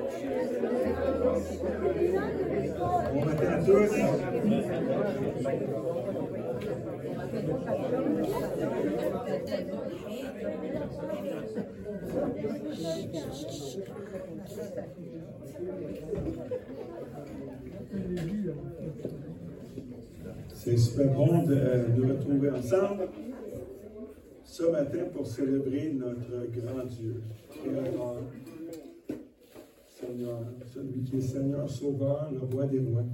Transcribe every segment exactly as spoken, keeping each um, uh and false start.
Bon matin à tous. C'est super bon de nous retrouver ensemble ce matin pour célébrer notre grand Dieu, Créateur, Seigneur, celui qui est Seigneur, Sauveur, le Roi des Rois.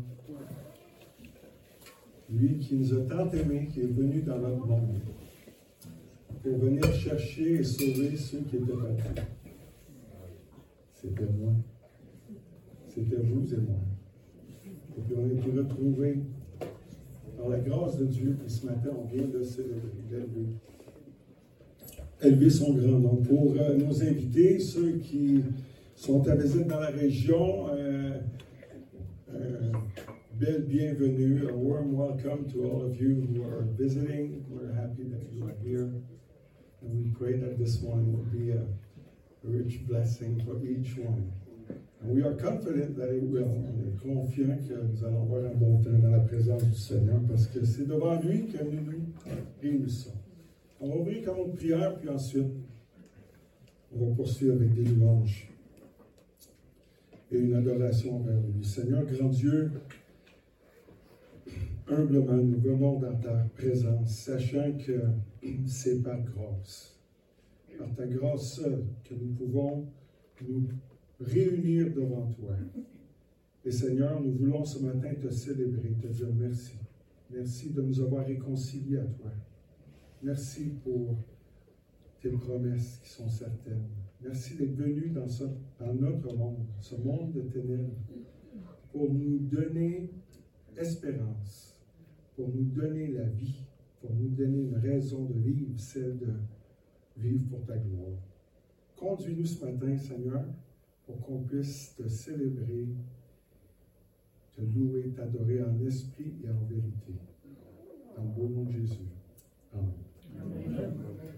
Lui qui nous a tant aimés, qui est venu dans notre monde pour venir chercher et sauver ceux qui étaient perdus. C'était moi. C'était vous et moi. Et puis on a été retrouvés par la grâce de Dieu, puis ce matin, on vient de célébrer, d'élever. Élever son grand nom. Pour euh, nos invités, ceux qui sont à visite dans la région, euh, euh, belle bienvenue, a warm welcome to all of you who are visiting. We're happy that you are here. And we pray that this morning will be a, a rich blessing for each one. And we are confident that it will. On est confiant que nous allons avoir un bon temps dans la présence du Seigneur parce que c'est devant lui que nous nous réunissons. On va ouvrir comme une prière, puis ensuite, on va poursuivre avec des louanges et une adoration envers lui. Seigneur, grand Dieu, humblement, nous venons dans ta présence, sachant que c'est par grâce, par ta grâce seule, que nous pouvons nous réunir devant toi. Et Seigneur, nous voulons ce matin te célébrer, te dire merci. Merci de nous avoir réconciliés à toi. Merci pour tes promesses qui sont certaines. Merci d'être venu dans, ce, dans notre monde, ce monde de ténèbres, pour nous donner espérance, pour nous donner la vie, pour nous donner une raison de vivre, celle de vivre pour ta gloire. Conduis-nous ce matin, Seigneur, pour qu'on puisse te célébrer, te louer, t'adorer en esprit et en vérité. Dans le beau nom de Jésus. Amen. Amen.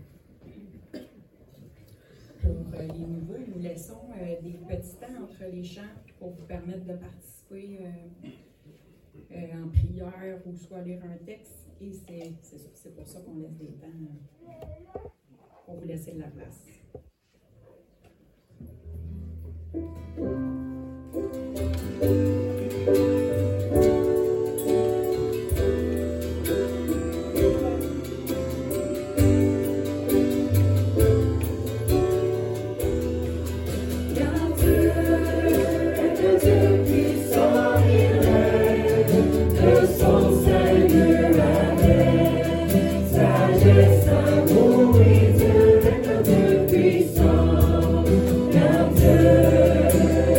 Pour euh, les nouveaux, nous laissons euh, des petits temps entre les chants pour vous permettre de participer euh, euh, en prière ou soit lire un texte. Et c'est, c'est, c'est pour ça qu'on laisse des temps euh, pour vous laisser de la place. Sagesse, amour et de puissance,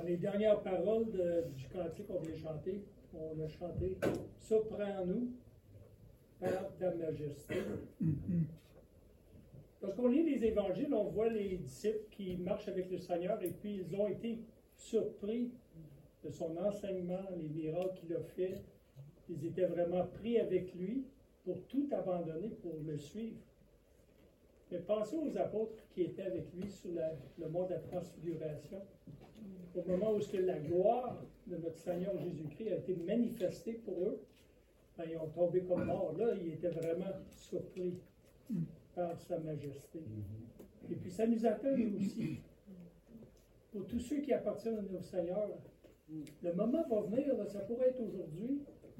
Dans les dernières paroles de, du cantique qu'on vient chanter, on a chanté « Surprends-nous par ta majesté ». Lorsqu'on lit les évangiles, on voit les disciples qui marchent avec le Seigneur et puis ils ont été surpris de son enseignement, les miracles qu'il a fait. Ils étaient vraiment pris avec lui pour tout abandonner, pour le suivre. Mais pensez aux apôtres qui étaient avec lui sur la, le mont de la transfiguration. Au moment où ce que la gloire de notre Seigneur Jésus-Christ a été manifestée pour eux, ben, ils ont tombé comme morts. Là, ils étaient vraiment surpris par sa majesté. Et puis ça nous attend nous aussi. Pour tous ceux qui appartiennent au Seigneur, le moment va venir, là, ça pourrait être aujourd'hui,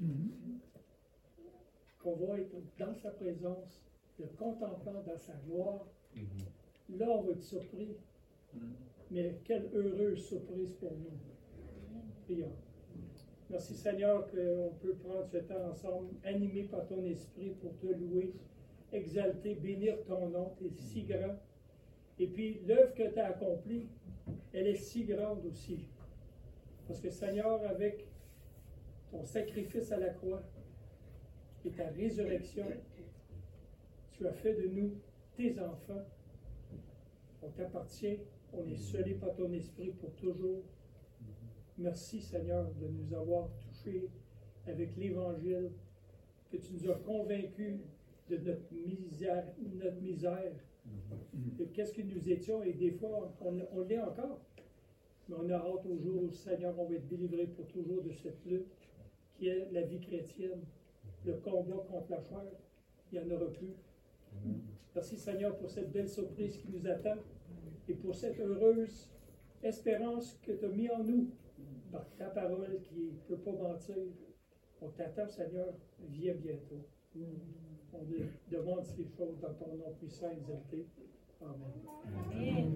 qu'on va être dans sa présence, le contemplant dans sa gloire. Là, on va être surpris. Mais quelle heureuse surprise pour nous. Prions. Merci Seigneur qu'on peut prendre ce temps ensemble, animé par ton esprit pour te louer, exalter, bénir ton nom, tu es si grand. Et puis l'œuvre que tu as accomplie, elle est si grande aussi. Parce que Seigneur, avec ton sacrifice à la croix et ta résurrection, tu as fait de nous tes enfants. On t'appartient, on est scellé par ton esprit pour toujours. Merci Seigneur de nous avoir touchés avec l'Évangile, que tu nous as convaincus de notre misère, notre misère, de qu'est-ce que nous étions, et des fois on, on l'est encore. Mais on a hâte au jour où Seigneur, on va être délivré pour toujours de cette lutte qui est la vie chrétienne, le combat contre la chair. Il n'y en aura plus. Merci Seigneur pour cette belle surprise qui nous attend et pour cette heureuse espérance que tu as mis en nous par ta parole qui ne peut pas mentir. On t'attend Seigneur, viens bientôt. On demande ces choses dans ton nom puissant et exalté. Amen. Amen.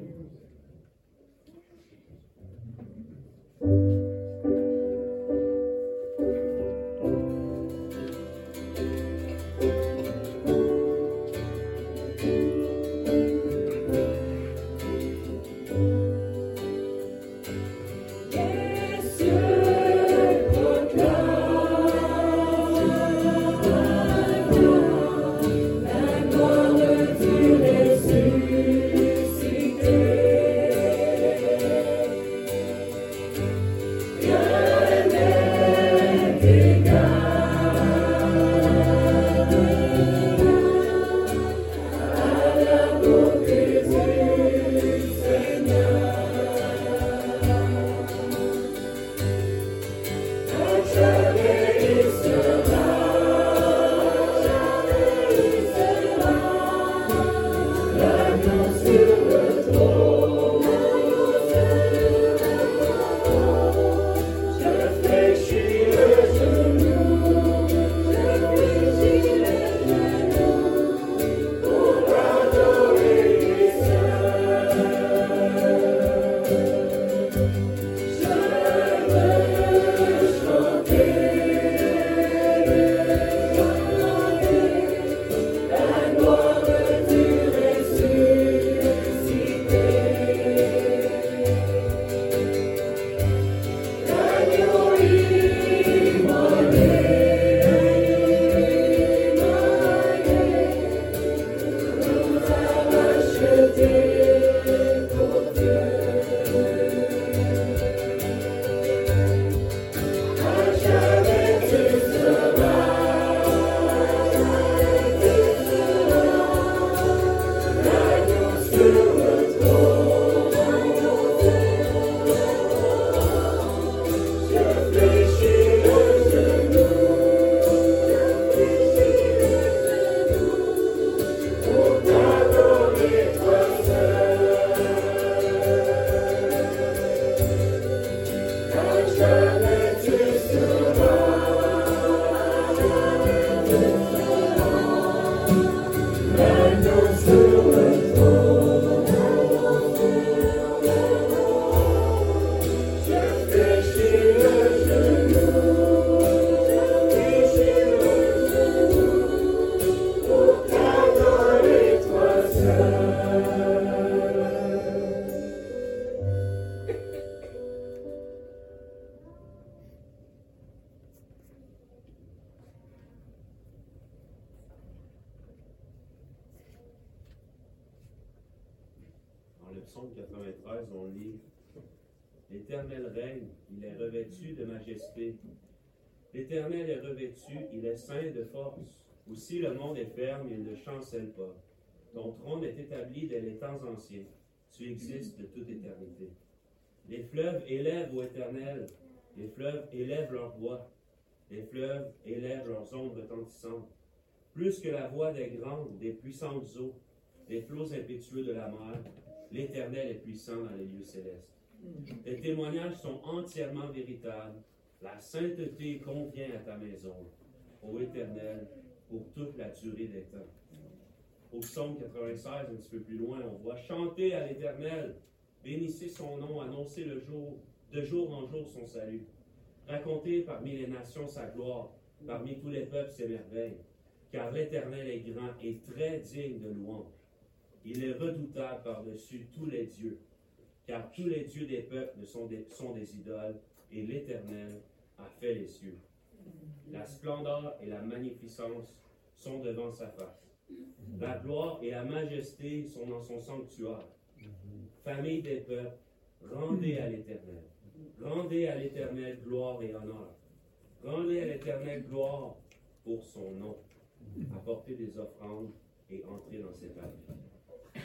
psaume quatre-vingt-treize, on lit « L'Éternel règne, il est revêtu de majesté. L'Éternel est revêtu, il est saint de force. Aussi le monde est ferme, il ne chancelle pas. Ton trône est établi dès les temps anciens. Tu existes de toute éternité. Les fleuves élèvent ô Éternel, les fleuves élèvent leur voix. Les fleuves élèvent leurs ondes retentissantes. Plus que la voix des grandes, des puissantes eaux, des flots impétueux de la mer, l'Éternel est puissant dans les lieux célestes. Tes témoignages sont entièrement véritables. La sainteté convient à ta maison, ô Éternel, pour toute la durée des temps. Au psaume quatre-vingt-seize, un petit peu plus loin, on voit « Chantez à l'Éternel, bénissez son nom, annoncez le jour, de jour en jour son salut. Racontez parmi les nations sa gloire, parmi tous les peuples ses merveilles. Car l'Éternel est grand et très digne de louange. Il est redoutable par-dessus tous les dieux, car tous les dieux des peuples sont des, sont des idoles, et l'Éternel a fait les cieux. La splendeur et la magnificence sont devant sa face. La gloire et la majesté sont dans son sanctuaire. Famille des peuples, rendez à l'Éternel. Rendez à l'Éternel gloire et honneur. Rendez à l'Éternel gloire pour son nom. Apportez des offrandes et entrez dans ses palais.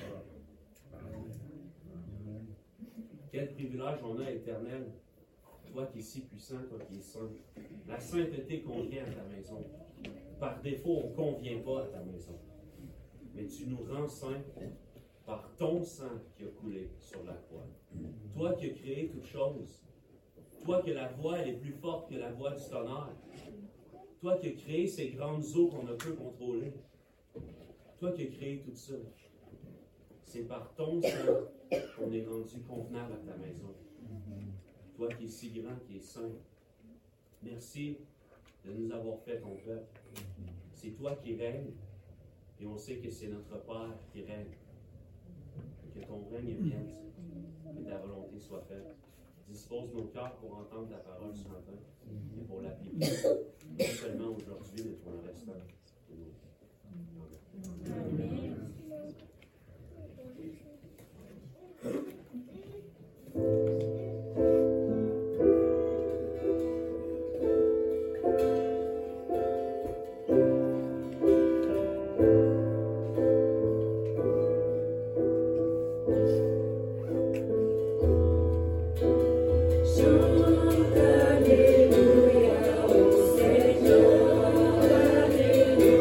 Quel privilège on a, Éternel, toi qui es si puissant, toi qui es saint. La sainteté convient à ta maison. Par défaut, on ne convient pas à ta maison. Mais tu nous rends saints par ton sang qui a coulé sur la croix. Toi qui as créé toutes choses. Toi que la voix elle est plus forte que la voix du tonnerre. Toi qui as créé ces grandes eaux qu'on ne peut contrôler. Toi qui as créé tout ça. C'est par ton sang qu'on est rendu convenable à ta maison. Toi qui es si grand, qui es saint. Merci de nous avoir fait ton peuple. C'est toi qui règnes, et on sait que c'est notre Père qui règne. Que ton règne vienne, que ta volonté soit faite. Dispose nos cœurs pour entendre ta parole ce matin et pour l'appliquer, non seulement aujourd'hui, mais pour le restant de nos vies. Amen. Alléluia, au Seigneur, Alléluia.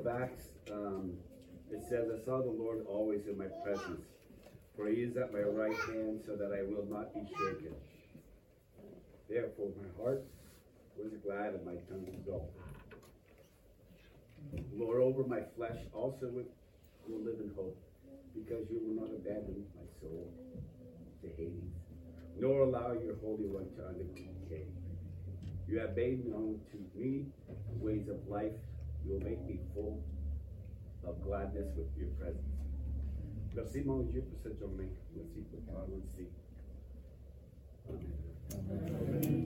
of Acts, um, it says, I saw the Lord always in my presence, for he is at my right hand, so that I will not be shaken. Therefore my heart was glad and my tongue exalted. Moreover, my flesh also will, will live in hope, because you will not abandon my soul to Hades, nor allow your Holy One to undergo decay. You have made known to me the ways of life. You will make me full of gladness with your presence. Merci, mon Dieu, pour cette journée. Merci pour ta parole ici. Amen.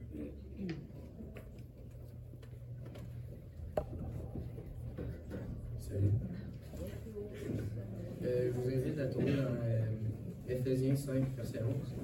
Salut. Euh, je vous invite à tourner dans euh, Éphésiens cinq, verset onze.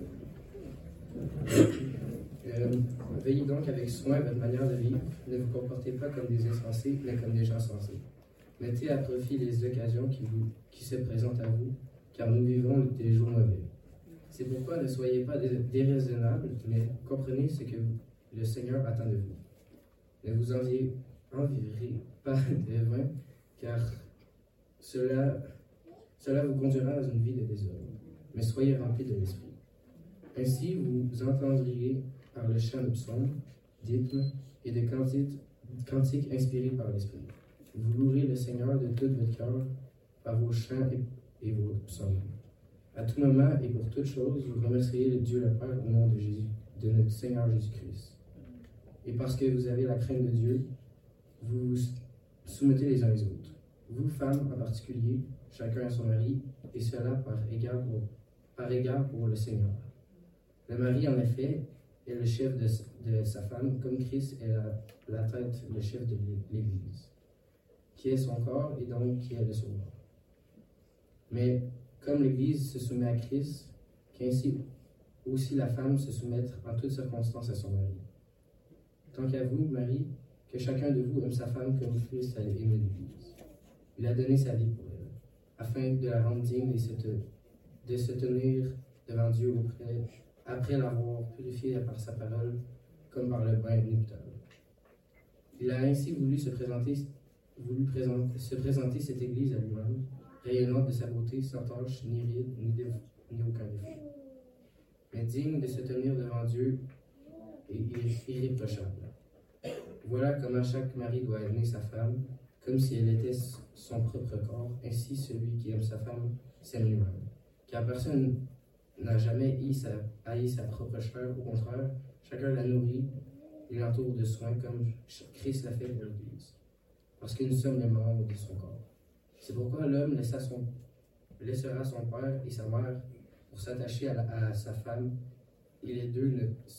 Euh, veillez donc avec soin à votre manière de vivre. Ne vous comportez pas comme des insensés, mais comme des gens sensés. Mettez à profit les occasions qui, vous, qui se présentent à vous, car nous vivons des jours mauvais. C'est pourquoi ne soyez pas déraisonnables, mais comprenez ce que le Seigneur attend de vous. Ne vous enviez, envivrez pas de vin, car cela, cela vous conduira dans une vie de désordre. Mais soyez remplis de l'Esprit. Ainsi, vous entendriez par le chant de psaumes, d'hymnes et de cantiques, cantiques inspirés par l'Esprit. Vous louerez le Seigneur de tout votre cœur par vos chants et, et vos psaumes. À tout moment et pour toutes choses, vous remerciez le Dieu le Père au nom de Jésus, de notre Seigneur Jésus-Christ. Et parce que vous avez la crainte de Dieu, vous vous soumettez les uns les autres. Vous, femmes en particulier, chacun à son mari, et cela par égard pour, par égard pour le Seigneur. Le mari, en effet, est le chef de, de sa femme, comme Christ est la, la tête, le chef de l'Église, qui est son corps et donc qui est le sauveur. Mais comme l'Église se soumet à Christ, qu'ainsi aussi la femme se soumette en toutes circonstances à son mari. Tant qu'à vous, Marie, que chacun de vous aime sa femme comme Christ a aimé l'Église. Il a donné sa vie pour elle, afin de la rendre digne de se, de se tenir devant Dieu auprès, après l'avoir purifiée par sa parole, comme par le bain nuptial. Il a ainsi voulu se présenter, voulu présenter, se présenter cette Église à lui-même, rayonnante de sa beauté, sans tache, ni ride, ni, de, ni aucun défaut, mais digne de se tenir devant Dieu et irréprochable. Voilà comment chaque mari doit aimer sa femme, comme si elle était son propre corps. Ainsi, celui qui aime sa femme s'aime lui-même. Car personne n'a jamais haï sa, haï sa propre chair, au contraire, chacun la nourrit et l'entoure de soins, comme Christ l'a fait pour l'Église, parce que nous sommes les membres de son corps. C'est pourquoi l'homme laissera son, laissera son père et sa mère pour s'attacher à, à sa femme, et les deux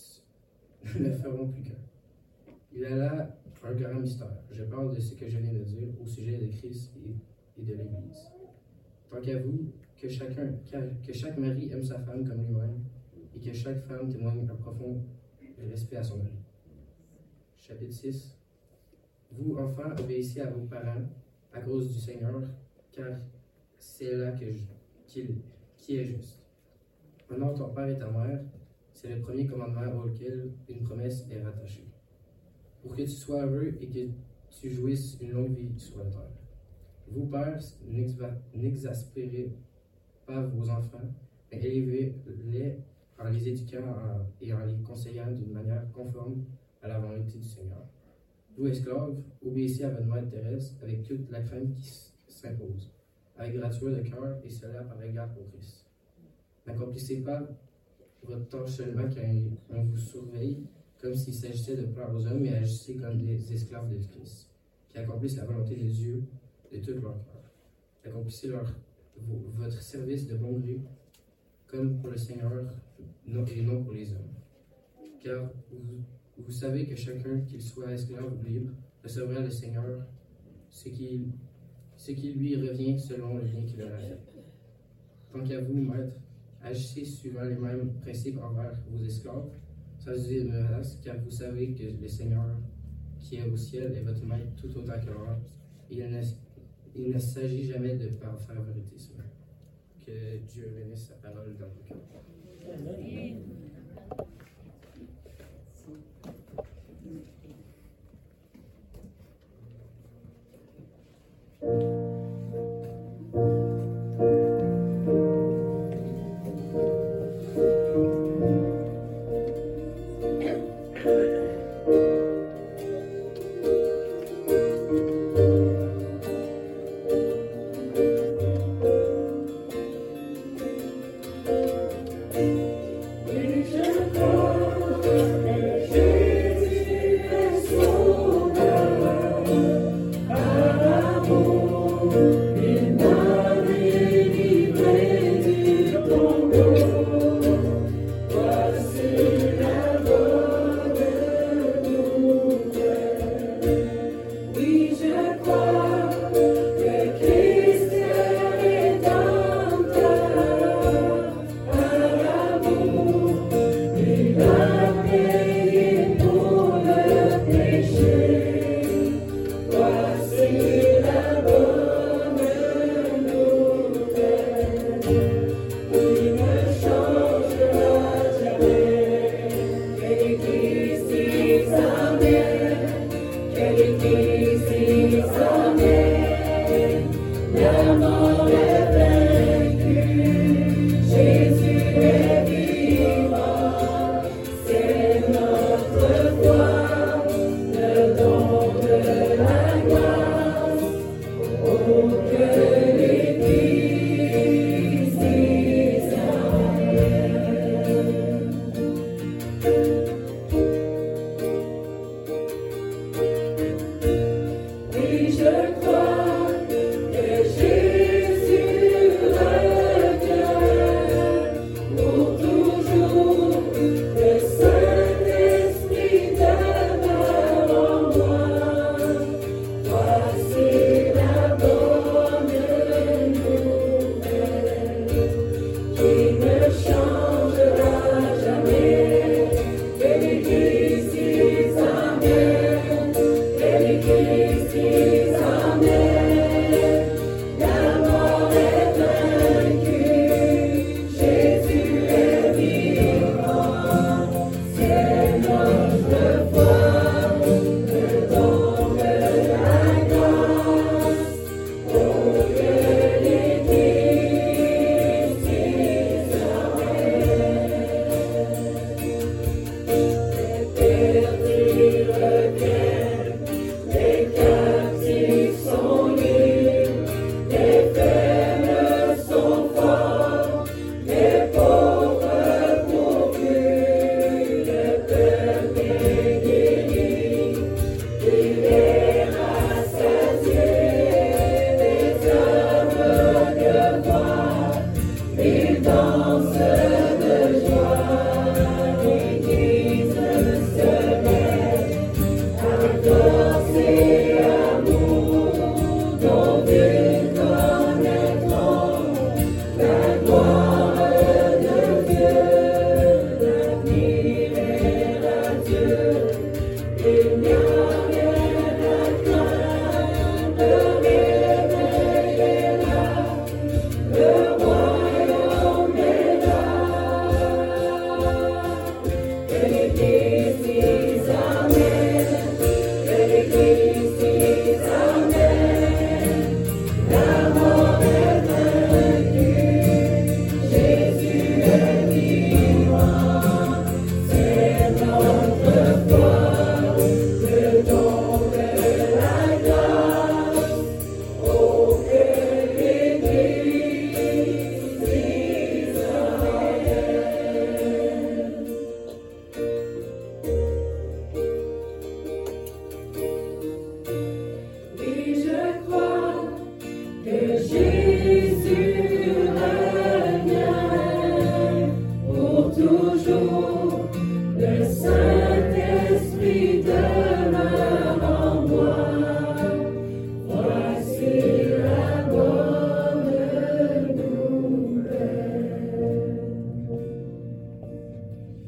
ne, ne feront plus qu'un. Il y a là un grand mystère. Je parle de ce que je viens de dire au sujet de Christ et, et de l'Église. Tant qu'à vous, que, chacun, que chaque mari aime sa femme comme lui-même, et que chaque femme témoigne un profond respect à son mari. Chapitre six. Vous, enfants, obéissez à vos parents à cause du Seigneur, car c'est là que je, qui, qui est juste. Honore ton père et ta mère, c'est le premier commandement auquel une promesse est rattachée, pour que tu sois heureux et que tu jouisses une longue vie sur la terre. Vous, pères, n'exaspérez pas vos enfants, mais élevez-les en les éduquant en, et en les conseillant d'une manière conforme à la volonté du Seigneur. Vous, esclaves, obéissez à votre maître terrestre avec toute la crainte qui s'impose, avec gratuité de cœur et cela par égard pour Christ. N'accomplissez pas votre tâche seulement quand on vous surveille, comme s'il s'agissait de plaire aux hommes, mais agissez comme des esclaves de Christ, qui accomplissent la volonté de Dieu de tout leur cœur. Accomplissez leur, vos, votre service de bon gré, comme pour le Seigneur non, et non pour les hommes. Car vous, vous savez que chacun, qu'il soit esclave ou libre, recevra le Seigneur ce qui, ce qui lui revient selon le bien qu'il aura fait. Tant qu'à vous, maîtres, agissez suivant les mêmes principes envers vos esclaves, sans user de menaces, car vous savez que le Seigneur, qui est au ciel, est votre maître tout autant que l'heure. Il ne, il ne s'agit jamais de faire favoritisme. Que Dieu bénisse sa parole dans vos cœurs. Amen.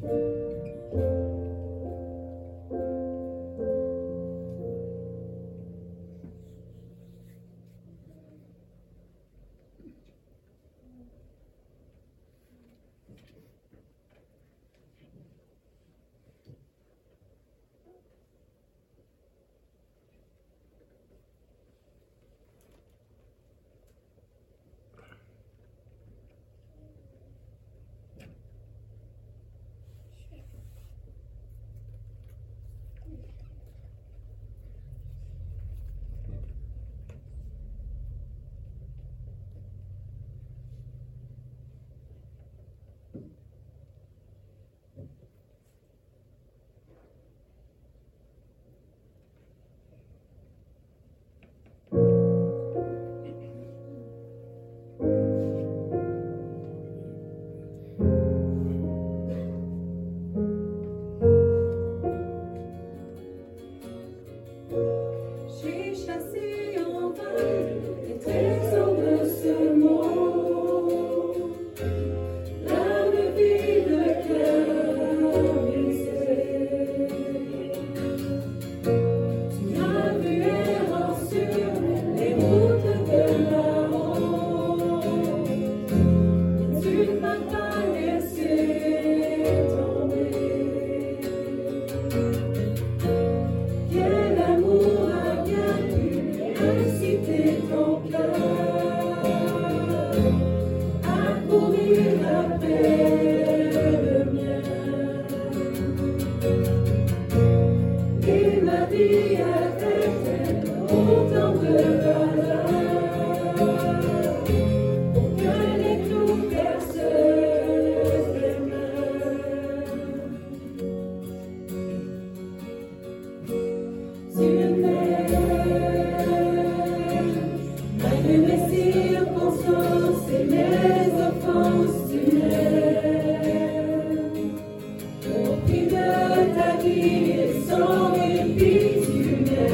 Au prix de ta vie, sans répit, tu m'aimes.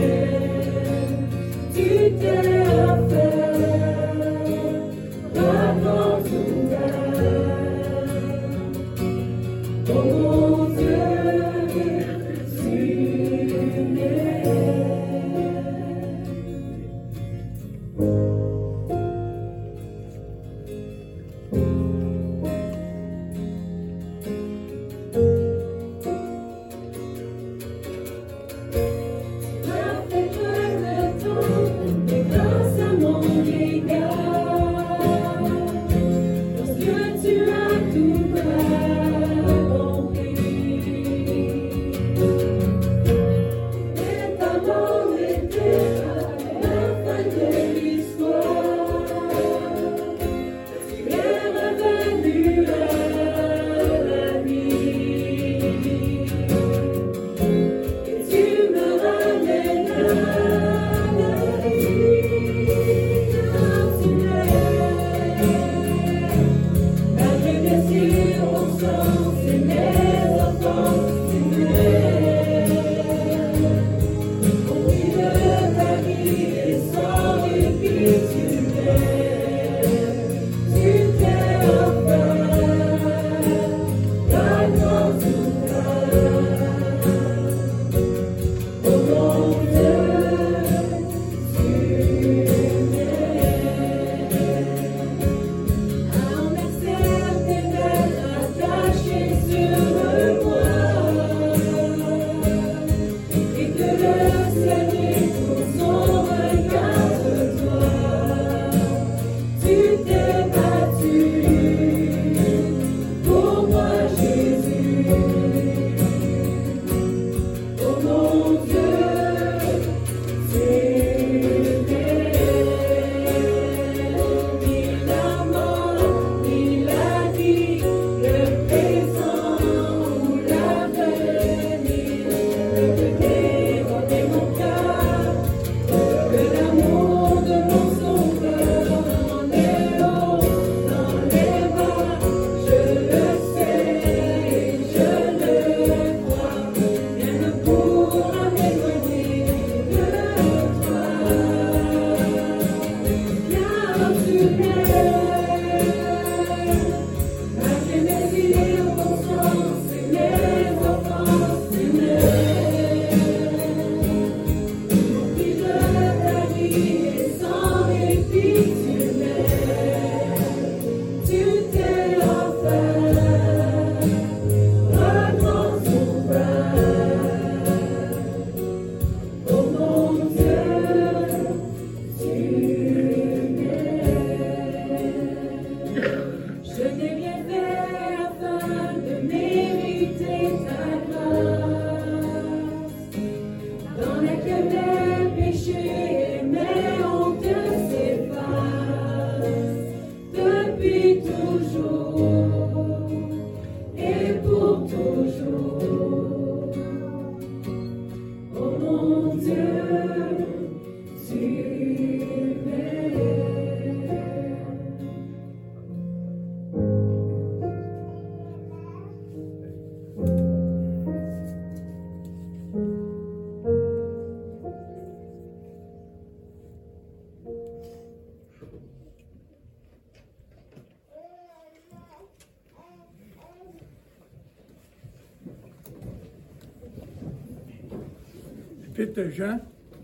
l'Épître de Jean,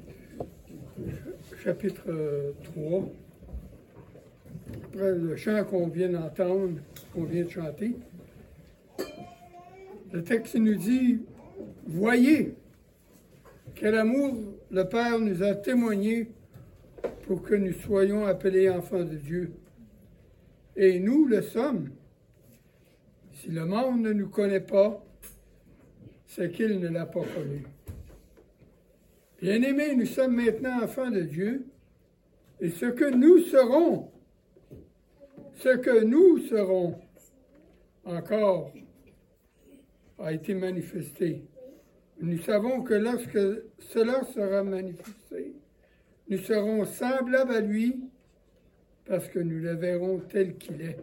chapitre trois, après le chant qu'on vient d'entendre, qu'on vient de chanter. Le texte nous dit, « Voyez quel amour le Père nous a témoigné pour que nous soyons appelés enfants de Dieu. Et nous le sommes. Si le monde ne nous connaît pas, c'est qu'il ne l'a pas connu. Bien-aimés, nous sommes maintenant enfants de Dieu, et ce que nous serons, ce que nous serons encore, a été manifesté. Nous savons que lorsque cela sera manifesté, nous serons semblables à lui, parce que nous le verrons tel qu'il est.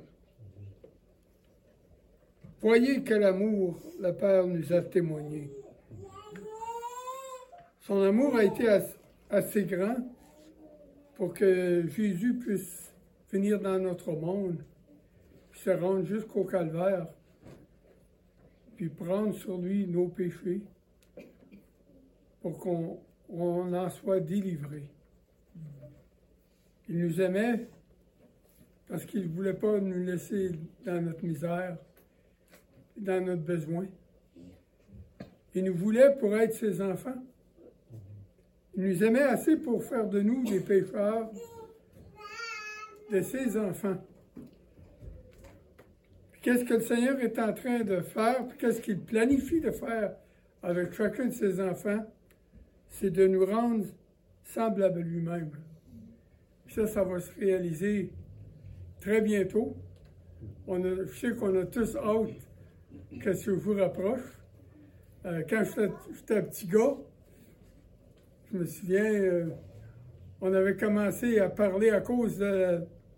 Voyez quel amour le Père nous a témoigné. Son amour a été assez grand pour que Jésus puisse venir dans notre monde, puis se rendre jusqu'au calvaire, puis prendre sur lui nos péchés, pour qu'on on en soit délivré. Il nous aimait parce qu'il ne voulait pas nous laisser dans notre misère, dans notre besoin. Il nous voulait pour être ses enfants. Il nous aimait assez pour faire de nous des pécheurs, de ses enfants. Puis qu'est-ce que le Seigneur est en train de faire, puis qu'est-ce qu'il planifie de faire avec chacun de ses enfants, c'est de nous rendre semblables à lui-même. Puis ça, ça va se réaliser très bientôt. On a, je sais qu'on a tous hâte que ce jour approche. Euh, quand j'étais, j'étais un petit gars, je me souviens, euh, on avait commencé à parler à cause de la,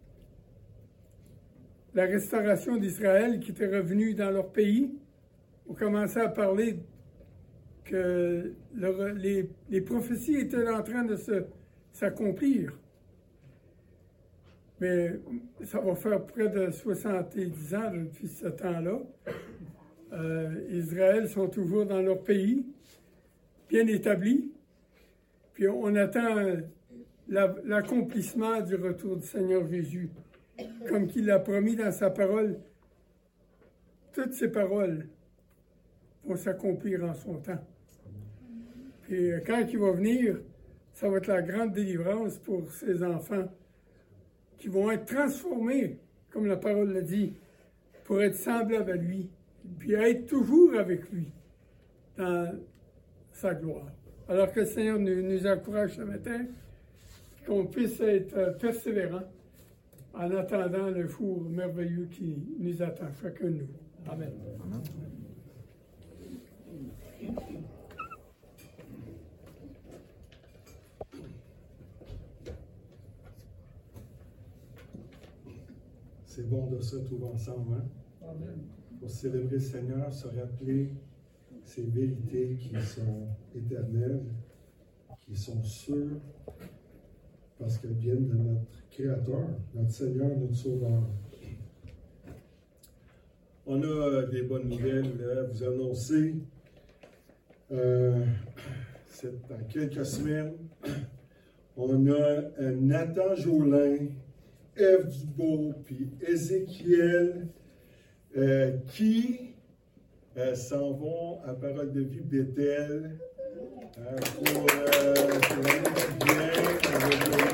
la restauration d'Israël qui était revenue dans leur pays. On commençait à parler que le, les, les prophéties étaient en train de se, s'accomplir. Mais ça va faire près de soixante-dix ans depuis ce temps-là. Euh, Israël sont toujours dans leur pays, bien établis. Puis on attend la, l'accomplissement du retour du Seigneur Jésus, comme qu'il l'a promis dans sa parole. Toutes ces paroles vont s'accomplir en son temps. Puis quand il va venir, ça va être la grande délivrance pour ses enfants qui vont être transformés, comme la parole le dit, pour être semblables à lui, puis être toujours avec lui dans sa gloire. Alors que le Seigneur nous, nous encourage ce matin, qu'on puisse être persévérants en attendant le jour merveilleux qui nous attend chacun de nous. Amen. Amen. C'est bon de se retrouver ensemble, hein? Amen. Pour célébrer le Seigneur, se rappeler ces vérités qui sont éternelles, qui sont sûres, parce qu'elles viennent de notre Créateur, notre Seigneur, notre Sauveur. On a des bonnes nouvelles à vous annoncer. Euh, c'est dans quelques semaines. On a Nathan Jolin, Ève Dubois, puis Ézéchiel, euh, qui euh, s'en vont à Parole de Vie Bethel euh, pour, euh, pour l'année qui vient.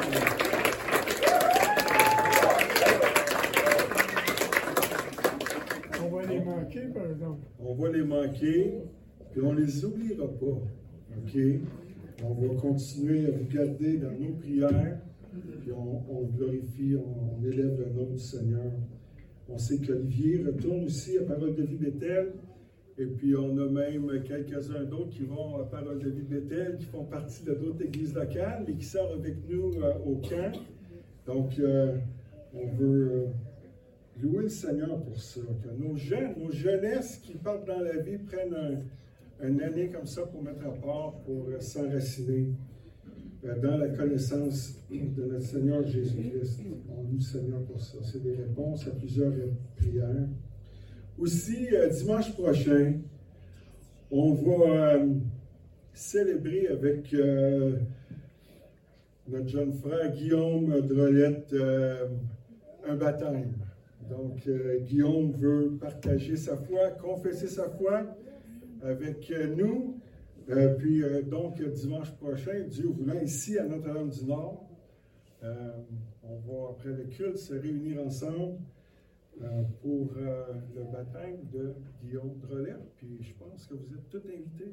On va les manquer, par exemple. On va les manquer, puis on ne les oubliera pas. OK? On va continuer à vous garder dans nos prières. Puis on, on glorifie, on, on élève le nom du Seigneur. On sait qu'Olivier retourne aussi à Parole de Vie Bethel. Et puis on a même quelques-uns d'autres qui vont à Parole de Vie Bethel, qui font partie de d'autres églises locales, mais qui sortent avec nous euh, au camp. Donc, euh, on veut euh, louer le Seigneur pour ça. Que nos jeunes, nos jeunesses qui partent dans la vie prennent un, une année comme ça pour mettre à part, pour euh, s'enraciner dans la connaissance de notre Seigneur Jésus-Christ. On loue le Seigneur pour ça. C'est des réponses à plusieurs prières. Aussi, euh, dimanche prochain, on va euh, célébrer avec euh, notre jeune frère Guillaume Drolette euh, un baptême. Donc, euh, Guillaume veut partager sa foi, confesser sa foi avec euh, nous. Euh, puis, euh, donc, dimanche prochain, Dieu voulant, ici à Notre-Dame-du-Nord, euh, on va, après le culte, se réunir ensemble euh, pour euh, le baptême de Guillaume Drolette. Puis, je pense que vous êtes tous invités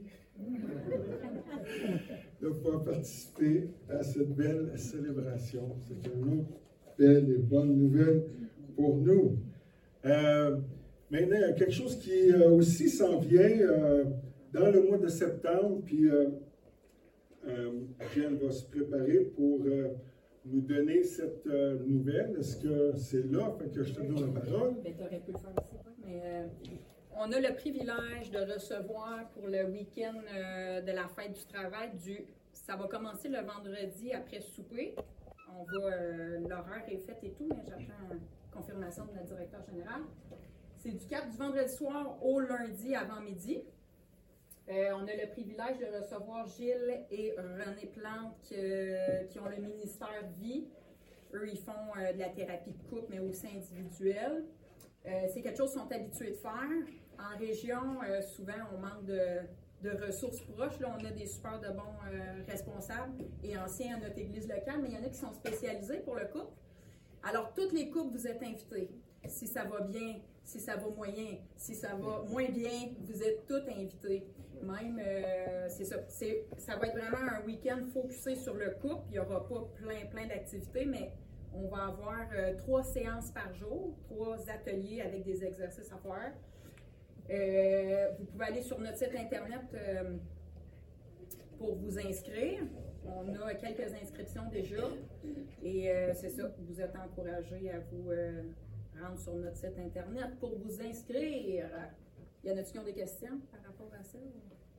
de pouvoir participer à cette belle célébration. C'est une autre belle et bonne nouvelle pour nous. Euh, maintenant, il y a quelque chose qui euh, aussi s'en vient euh, dans le mois de septembre, puis euh, euh, Jen va se préparer pour euh, nous donner cette euh, nouvelle. Est-ce que c'est là fait que je te donne la parole? Bien, tu aurais pu le faire aussi, mais euh, on a le privilège de recevoir pour le week-end euh, de la fête du travail, du, ça va commencer le vendredi après souper. On va, euh, l'horaire est fait et tout, mais j'attends une confirmation de notre directeur général. C'est du quatre du vendredi soir au lundi avant midi. Euh, on a le privilège de recevoir Gilles et René Plante euh, qui ont le ministère Vie. Eux, ils font euh, de la thérapie de couple, mais aussi individuelle. Euh, c'est quelque chose qu'ils sont habitués de faire. En région, euh, souvent, on manque de, de ressources proches. Là, on a des super de bons euh, responsables et anciens à notre église locale, mais il y en a qui sont spécialisés pour le couple. Alors, toutes les couples, vous êtes invités. Si ça va bien, si ça va moyen, si ça va moins bien, vous êtes tous invités. Même, euh, c'est ça. C'est, ça va être vraiment un week-end focusé sur le couple. Il n'y aura pas plein, plein d'activités, mais on va avoir euh, trois séances par jour, trois ateliers avec des exercices à faire. Euh, vous pouvez aller sur notre site Internet euh, pour vous inscrire. On a quelques inscriptions déjà. Et euh, c'est ça, vous êtes encouragés à vous euh, rendre sur notre site Internet pour vous inscrire. Y en a-t-il qui ont des questions par rapport à ça?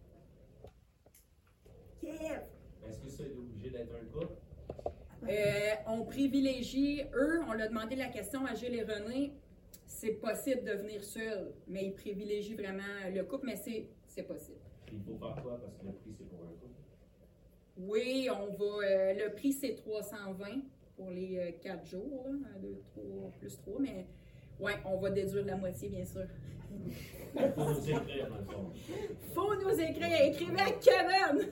Kev! Est-ce que c'est obligé d'être un couple? Euh, on privilégie, eux, on a demandé la question à Gilles et René, c'est possible de venir seul, mais ils privilégient vraiment le couple, mais c'est, c'est possible. Il faut faire quoi parce que le prix c'est pour un couple? Oui, on va, euh, le prix c'est trois cent vingt pour les euh, quatre jours, un, deux, trois, plus trois, mais ouais, on va déduire la moitié, bien sûr. Il faut nous écrire, dans le fond. Faut nous écrire, écrivez à Kevin!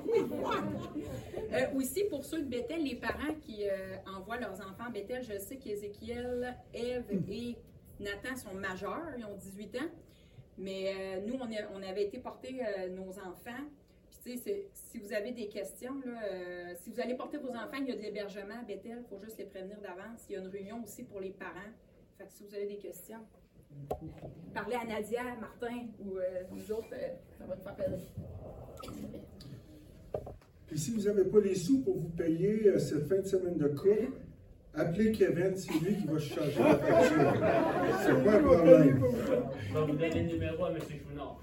euh, aussi, pour ceux de Bethel, les parents qui euh, envoient leurs enfants à Bethel, je sais qu'Ézéchiel, Ève et Nathan sont majeurs, ils ont dix-huit ans, mais euh, nous, on, a, on avait été porter euh, nos enfants. Puis, tu sais, si vous avez des questions, là, euh, si vous allez porter vos enfants, il y a de l'hébergement à Bethel, il faut juste les prévenir d'avance. Il y a une réunion aussi pour les parents. Fait que si vous avez des questions, parlez à Nadia, Martin ou euh, nous autres, euh, ça va nous faire plaisir. Puis si vous n'avez pas les sous pour vous payer euh, cette fin de semaine de couple, appelez Kevin, c'est lui qui va changer la facture. C'est pas un problème. Je vais vous donner le numéro à M. Chouinard.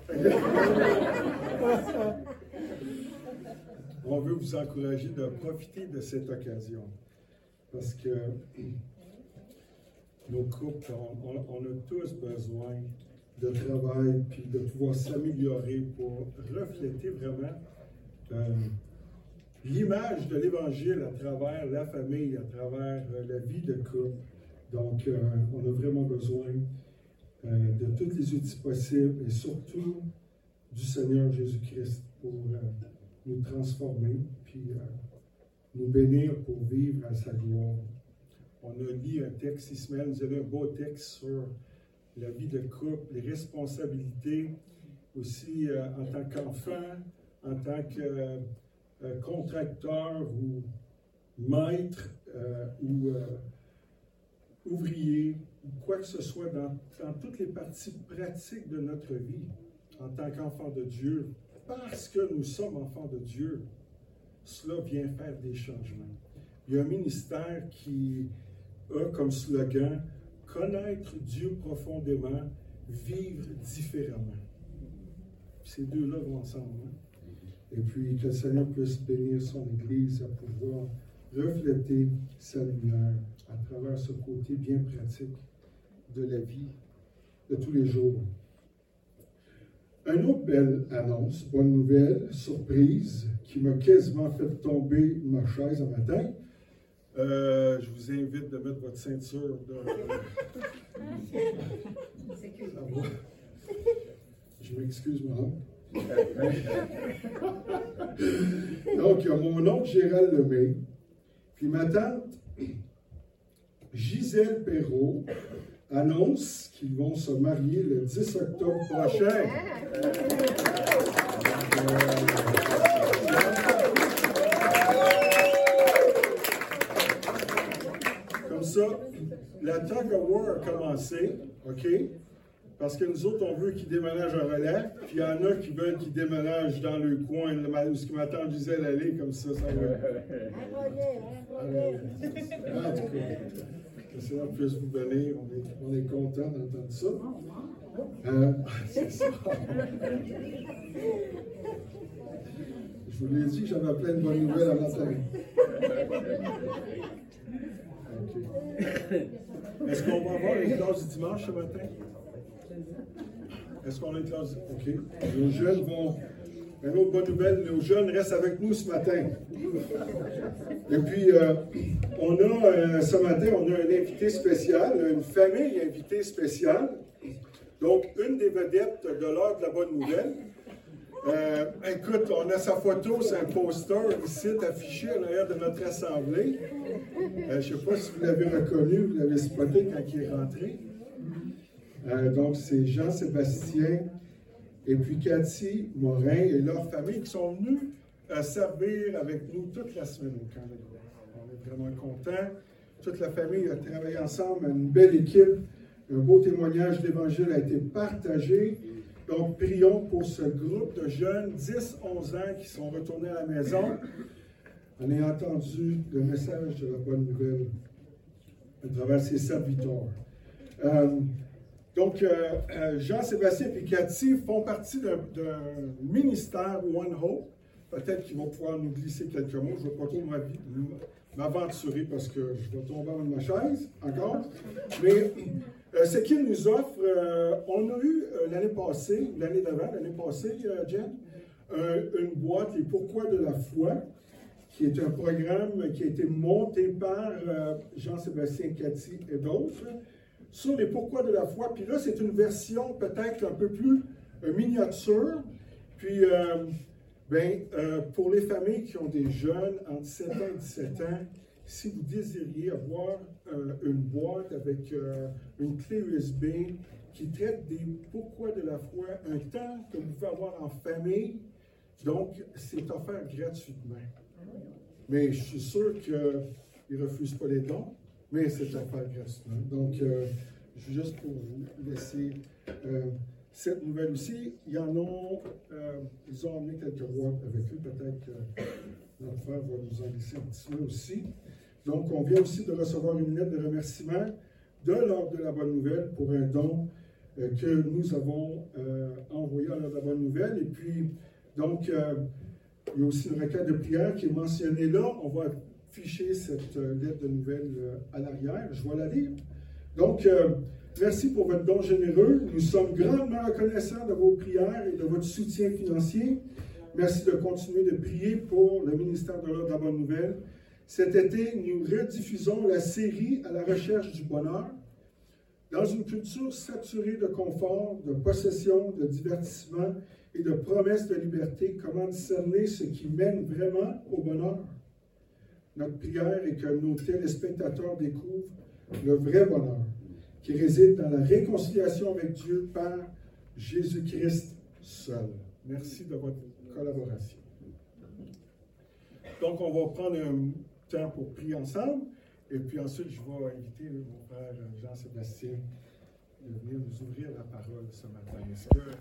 On veut vous encourager de profiter de cette occasion. Parce que nos couples, on, on, on a tous besoin de travail puis de pouvoir s'améliorer pour refléter vraiment euh, l'image de l'Évangile à travers la famille, à travers euh, la vie de couple. Donc, euh, on a vraiment besoin euh, de tous les outils possibles et surtout du Seigneur Jésus-Christ pour euh, nous transformer puis euh, nous bénir pour vivre à sa gloire. On a lu un texte, Ismaël nous a lu un beau texte sur la vie de couple, les responsabilités aussi euh, en tant qu'enfant, en tant que euh, euh, contracteur ou maître euh, ou euh, ouvrier, ou quoi que ce soit dans, dans toutes les parties pratiques de notre vie en tant qu'enfant de Dieu. Parce que nous sommes enfants de Dieu, cela vient faire des changements. Il y a un ministère qui a comme slogan « Connaître Dieu profondément, vivre différemment ». Ces deux-là vont ensemble. Hein? Et puis que le Seigneur puisse bénir son Église à pouvoir refléter sa lumière à travers ce côté bien pratique de la vie de tous les jours. Une autre belle annonce, bonne nouvelle, surprise, qui m'a quasiment fait tomber de ma chaise un matin. Euh, je vous invite de mettre votre ceinture. De... Ça va. Je m'excuse, madame. Donc, il y a mon oncle Gérald Lemay, puis ma tante Gisèle Perrault annonce qu'ils vont se marier le dix octobre prochain. Comme ça, la tug of war a commencé, OK? Parce que nous autres, on veut qu'ils déménagent en relais, puis il y en a qui veulent qu'ils déménagent dans le coin, où ce qui m'attend Gisèle aller, comme ça, ça va. En tout cas, que cela puisse vous donner, on est, on est content d'entendre ça. Euh, c'est ça. Je vous l'ai dit que j'avais plein de bonnes nouvelles à matin. OK. Est-ce qu'on va avoir une classe du dimanche ce matin? Est-ce qu'on a une classe? OK. Nos jeunes vont. Une autre bonne nouvelle, nos jeunes restent avec nous ce matin. Et puis, euh, on a, euh, ce matin, on a un invité spécial, une famille invitée spéciale. Donc, une des vedettes de l'heure de la bonne nouvelle. Euh, écoute, on a sa photo, c'est un poster ici affiché à l'arrière de notre assemblée. Euh, je ne sais pas si vous l'avez reconnu, vous l'avez spoté quand il est rentré. Euh, donc, c'est Jean-Sébastien et puis Cathy Morin et leur famille qui sont venus euh, servir avec nous toute la semaine au camp de Gros. On est vraiment contents. Toute la famille a travaillé ensemble, une belle équipe. Un beau témoignage d'Évangile a été partagé. Donc, prions pour ce groupe de jeunes, dix à onze ans, qui sont retournés à la maison en ayant entendu le message de la bonne nouvelle à travers ces serviteurs. Euh, donc, euh, euh, Jean-Sébastien et Cathy font partie d'un ministère One Hope. Peut-être qu'ils vont pouvoir nous glisser quelques mots. Je ne vais pas trop m'aventurer parce que je vais tomber en ma chaise encore. Mais euh, ce qu'ils nous offrent, euh, on a eu euh, l'année passée, l'année d'avant, l'année passée, euh, Jen, euh, une boîte, Les Pourquoi de la foi, qui est un programme qui a été monté par euh, Jean-Sébastien, Cathy et d'autres, sur les pourquoi de la foi. Puis là, c'est une version peut-être un peu plus euh, miniature. Puis, euh, ben, euh, pour les familles qui ont des jeunes entre sept ans et dix-sept ans, si vous désiriez avoir euh, une boîte avec euh, une clé U S B qui traite des pourquoi de la foi, un temps que vous pouvez avoir en famille, donc c'est offert gratuitement. Mais je suis sûr qu'ils ne refusent pas les dons, mais c'est offert gratuitement. Donc, euh, juste pour vous laisser euh, cette nouvelle aussi, ils en ont, euh, ils ont emmené quelques boîtes avec eux. Peut-être que notre frère va nous en laisser un petit peu aussi. Donc, on vient aussi de recevoir une lettre de remerciement de l'Ordre de la Bonne Nouvelle pour un don euh, que nous avons euh, envoyé à l'Ordre de la Bonne Nouvelle. Et puis, donc, euh, il y a aussi une requête de prière qui est mentionnée là. On va afficher cette euh, lettre de nouvelle euh, à l'arrière. Je vais la lire. Donc, euh, merci pour votre don généreux. Nous sommes grandement reconnaissants de vos prières et de votre soutien financier. Merci de continuer de prier pour le ministère de l'Ordre de la Bonne Nouvelle. Cet été, nous rediffusons la série À la recherche du bonheur. Dans une culture saturée de confort, de possession, de divertissement et de promesses de liberté, comment discerner ce qui mène vraiment au bonheur? Notre prière est que nos téléspectateurs découvrent le vrai bonheur, qui réside dans la réconciliation avec Dieu par Jésus-Christ seul. Merci de votre collaboration. Donc, on va prendre un temps pour prier ensemble, et puis ensuite, je vais inviter mon frère Jean-Sébastien de venir nous ouvrir la parole ce matin. Est-ce que